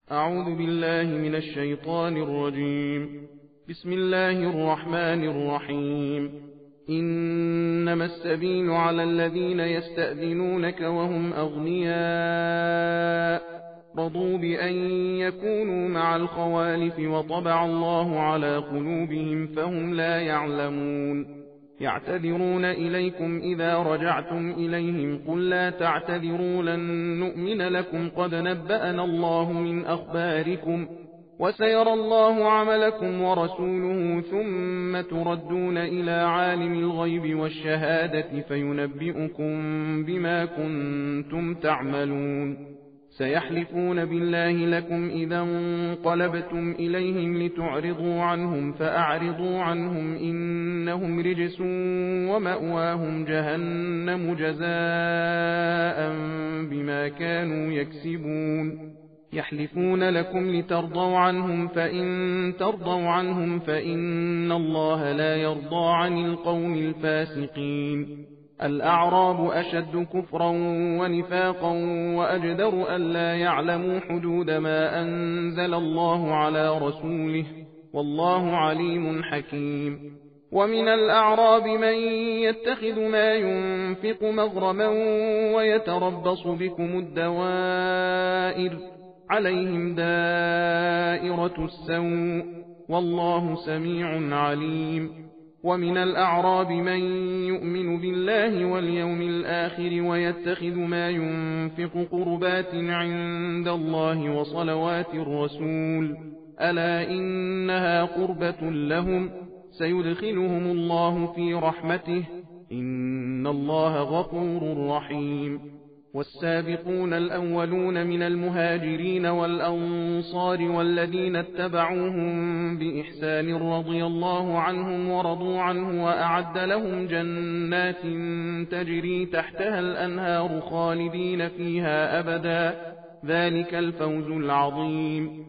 أعوذ بالله من الشيطان الرجيم. بسم الله الرحمن الرحيم. إنما السبيل على الذين يستأذنونك وهم أغنياء رضوا بأن يكونوا مع الخوالف وطبع الله على قلوبهم فهم لا يعلمون. يعتذرون إليكم إذا رجعتم إليهم قل لا تعتذروا لن نؤمن لكم قد نبأنا الله من أخباركم وسيرى الله عملكم ورسوله ثم تردون إلى عالم الغيب والشهادة فينبئكم بما كنتم تعملون. سيحلفون بالله لكم إذا انقلبتم إليهم لتعرضوا عنهم فأعرضوا عنهم إنهم رجس ومأواهم جهنم جزاء بما كانوا يكسبون. يحلفون لكم لترضوا عنهم فإن ترضوا عنهم فإن الله لا يرضى عن القوم الفاسقين. الأعراب أشد كفرا ونفاقا وأجدر ألا يعلموا حدود ما أنزل الله على رسوله والله عليم حكيم. ومن الأعراب من يتخذ ما ينفق مغرما ويتربص بكم الدوائر عليهم دائرة السوء والله سميع عليم. ومن الأعراب من يؤمن بالله واليوم الآخر ويتخذ ما ينفق قربات عند الله وصلوات الرسول ألا إنها قربة لهم سيدخلهم الله في رحمته إن الله غفور رحيم. والسابقون الأولون من المهاجرين والأنصار والذين اتبعوهم بإحسان رضي الله عنهم ورضوا عنه وأعد لهم جنات تجري تحتها الأنهار خالدين فيها أبدا ذلك الفوز العظيم.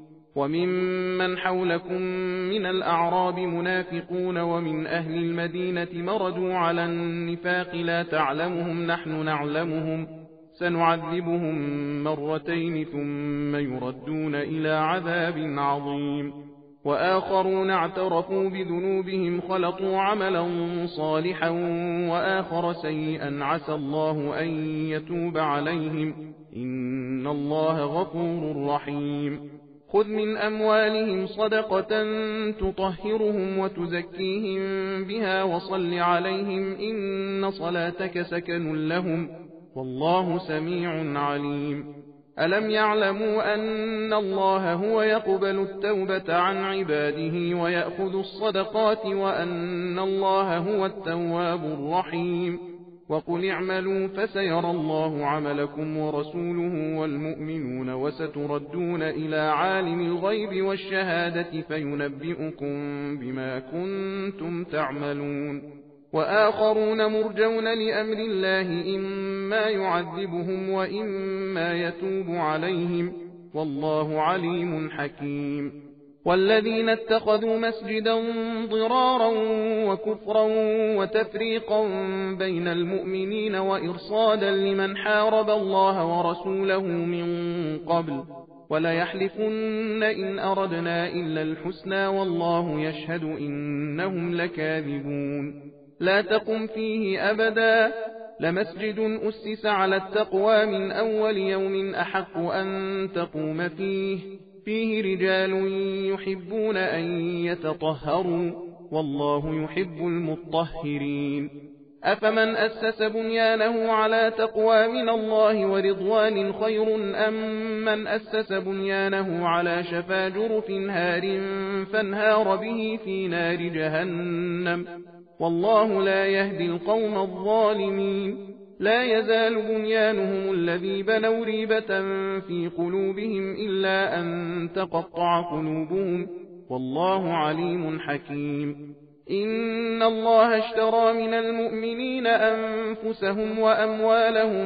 وممن حولكم من الأعراب منافقون ومن أهل المدينة مردوا على النفاق لا تعلمهم نحن نعلمهم سنعذبهم مرتين ثم يردون إلى عذاب عظيم. وآخرون اعترفوا بذنوبهم خلطوا عملا صالحا وآخر سيئا عسى الله أن يتوب عليهم إن الله غفور رحيم. خذ من أموالهم صدقة تطهرهم وتزكيهم بها وصل عليهم إن صلاتك سكن لهم والله سميع عليم. ألم يعلموا أن الله هو يقبل التوبة عن عباده ويأخذ الصدقات وأن الله هو التواب الرحيم. وقل اعملوا فسيرى الله عملكم ورسوله والمؤمنون وستردون إلى عالم الغيب والشهادة فينبئكم بما كنتم تعملون. وآخرون مرجون لأمر الله إما يعذبهم وإما يتوب عليهم والله عليم حكيم. والذين اتخذوا مسجدا ضرارا وكفرا وتفريقا بين المؤمنين وإرصادا لمن حارب الله ورسوله من قبل وليحلفن إن أردنا إلا الحسنى والله يشهد إنهم لكاذبون. لا تقم فيه أبدا لمسجد أسس على التقوى من أول يوم أحق أن تقوم فيه رجال يحبون أن يتطهروا والله يحب المطهرين. أفمن أسس بنيانه على تقوى من الله ورضوان خير أم من أسس بنيانه على شفا جرف هار فانهار به في نار جهنم والله لا يهدي القوم الظالمين. لا يزال بنيانهم الذي بنوا ريبة في قلوبهم إلا أن تقطع قلوبهم والله عليم حكيم. إن الله اشترى من المؤمنين أنفسهم وأموالهم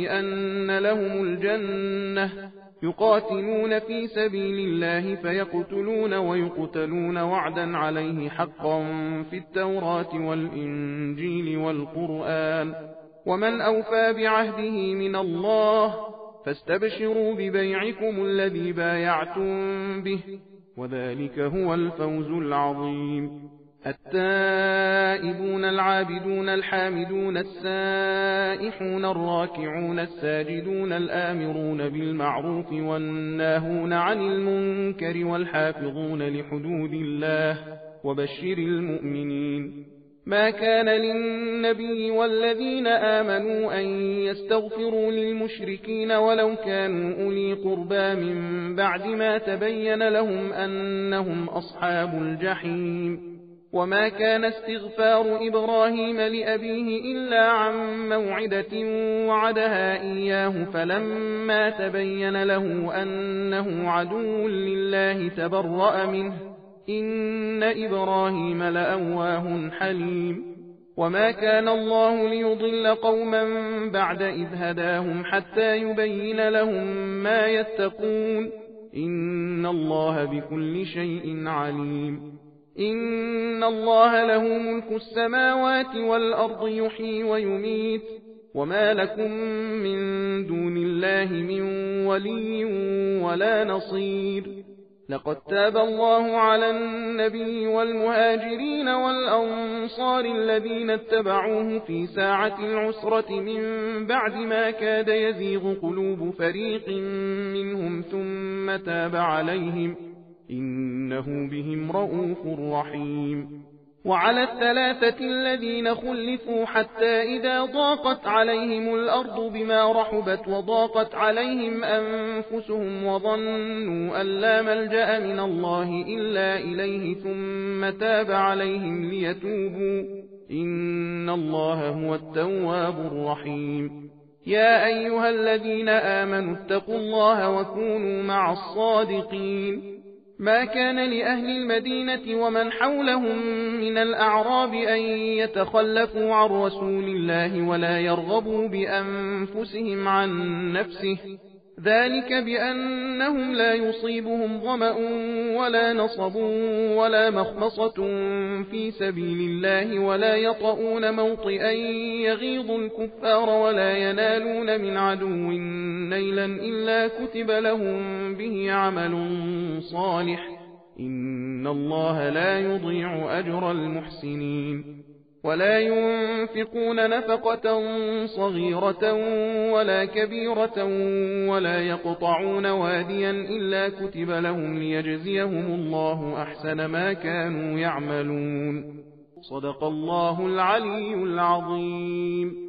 بأن لهم الجنة يقاتلون في سبيل الله فيقتلون ويقتلون وعدا عليه حقا في التوراة والإنجيل والقرآن ومن أوفى بعهده من الله فاستبشروا ببيعكم الذي بايعتم به، وذلك هو الفوز العظيم. التائبون العابدون الحامدون السائحون الراكعون الساجدون الآمرون بالمعروف والناهون عن المنكر والحافظون لحدود الله، وبشر المؤمنين. ما كان للنبي والذين آمنوا أن يستغفروا للمشركين ولو كانوا أولي قربى من بعد ما تبين لهم أنهم أصحاب الجحيم. وما كان استغفار إبراهيم لأبيه إلا عن موعدة وعدها إياه، فلما تبين له أنه عدو لله تبرأ منه، إن إبراهيم لأواه حليم. وما كان الله ليضل قوما بعد إذ هداهم حتى يبين لهم ما يتقون، إن الله بكل شيء عليم. إن الله له ملك السماوات والأرض يحيي ويميت، وما لكم من دون الله من ولي ولا نصير. لقد تاب الله على النبي والمهاجرين والأنصار الذين اتبعوه في ساعة العسرة من بعد ما كاد يزيغ قلوب فريق منهم ثم تاب عليهم، إنه بهم رؤوف رحيم. وعلى الثلاثة الذين خلفوا حتى إذا ضاقت عليهم الأرض بما رحبت وضاقت عليهم أنفسهم وظنوا أن لا ملجأ من الله إلا إليه ثم تاب عليهم ليتوبوا، إن الله هو التواب الرحيم. يا أيها الذين آمنوا اتقوا الله وكونوا مع الصادقين. ما كان لأهل المدينة ومن حولهم من الأعراب أن يتخلفوا عن رسول الله ولا يرغبوا بأنفسهم عن نفسه، ذلك بأنهم لا يصيبهم ظمأ ولا نصب ولا مخمصة في سبيل الله ولا يطؤون موطئا يغيظ الكفار ولا ينالون من عدو نيلا إلا كتب لهم به عمل صالح، إن الله لا يضيع أجر المحسنين. ولا ينفقون نفقة صغيرة ولا كبيرة ولا يقطعون واديا إلا كتب لهم ليجزيهم الله أحسن ما كانوا يعملون. صدق الله العلي العظيم.